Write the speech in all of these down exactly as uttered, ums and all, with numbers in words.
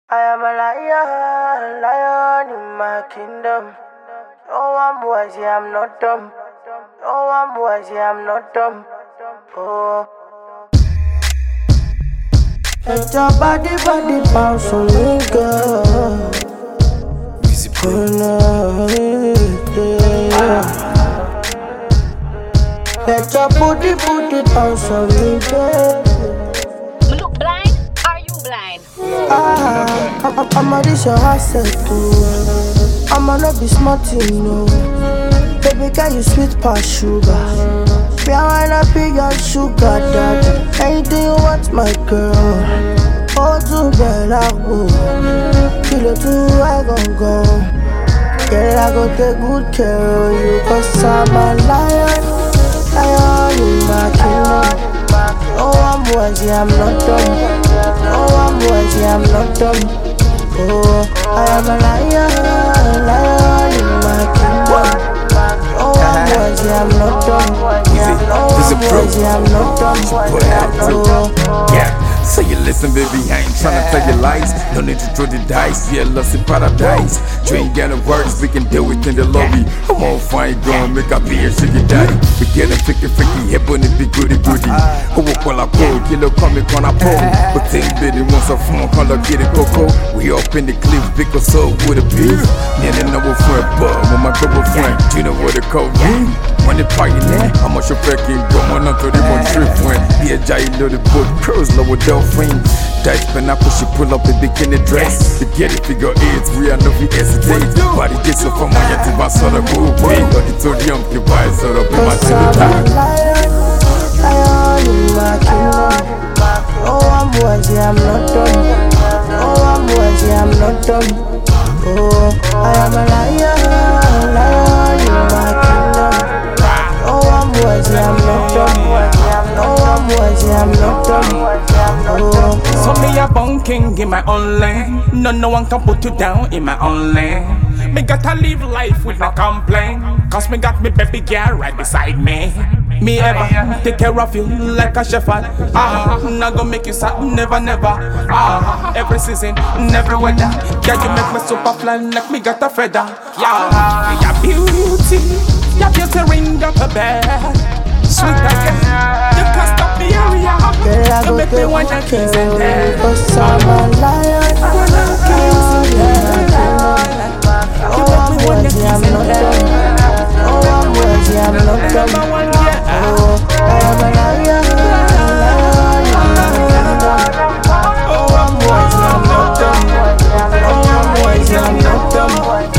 I am a lion, lion in my kingdom. No one boys, yeah, I'm not dumb. No one boys, yeah, I'm not dumb. Oh. Let your body, body bounce on me, girl. Easy bro. Let your booty, booty bounce on me, girl. Me look blind? Are you blind? Ah, I'm, I'm, I'm a this your asset too. I'm a not be smart, you know. Baby, can you sweet past sugar? Me, I wanna be your sugar daddy. Anything you want, my girl. Oh, too bella, oh. Kilo too, I gon' go. Girl, I go take good care of you. Cause I'm a lion, lion in my kingdom. No one boys, yeah, I'm not dumb. No one boys, yeah, I'm not dumb. Oh, I am a lion, lion in my kingdom. No one boys, yeah, I'm not dumb. No one boys, yeah, I'm not dumb. Oh, yeah. So you listen, baby, I ain't tryna tell you lies. No need to throw the dice, yeah, lost in paradise. You ain't got no words, we can deal with in the lobby. I'm on fine, girl, make up here, shake it daddy. We get a freaky, freaky, hip on it, be goody, goody. Who will call a pole, kilo, come me, con a pole. But think, baby, once a phone, call a get a cocoa. We up in the cliff, because so would it be? Yeah, they know what friend, but when my couple friend, you know what it called me? Money party, yeah, I'm a chauffeur, keep going on to the one trip when be a giant little boat, curls lower dolphin. Dice pen, I push you pull up a bikini dress. To get it, figure eight, we are no we hesitate. Body gets so from my yet to my sort of cool way. But it's so young, you buy sort of in my lion, lion in my kingdom. No one boys, yeah, I'm not dumb. No one boys, yeah, I'm not dumb. Oh, I am a lion, lion in my kingdom. No one boys, yeah, I'm not dumb. No one boys, yeah, I'm not dumb. Oh. So me a bunking in my own lane. No, no one can put you down in my own lane. Me gotta live life with no complaint. Cause me got me baby girl right beside me. Me ever take care of you like a shepherd. Ah, not gonna make you sad, never, never. Ah, every season, every weather. Yeah, you make me super fly like me got a feather. Yeah, your beauty, your beauty ring up a bed. Sweet again, you can't stop the area. Girl, I You go make me want to kiss and dance. cause I'm a lion, lion in my kingdom. No one boys, yeah, I'm not dumb. No one boys, yeah, I'm not dumb. Oh, I am a lion, lion in my kingdom. No one boys, yeah, I'm not dumb. No one boys, yeah, I'm not dumb.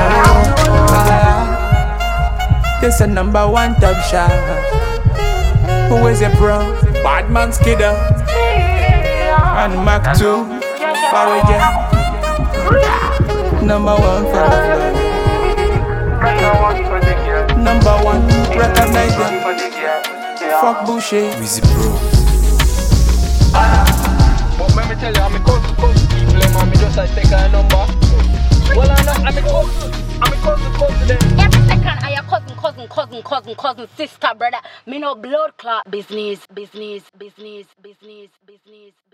This a number one top shot. Who is it, bro? Badman Skidder and Mac two. Power Jam. Number one for the number one, recognize them. Fuck Boucher. Easy bro. But let me tell you, I'm a cousin, cousin people, and me just like take a number. Well, I'm not, I'm a cousin, I'm a cousin, cousin then. Every second I a cousin, cousin, cousin, cousin, cousin, sister, brother. Me no blood clot business, business, business, business, business.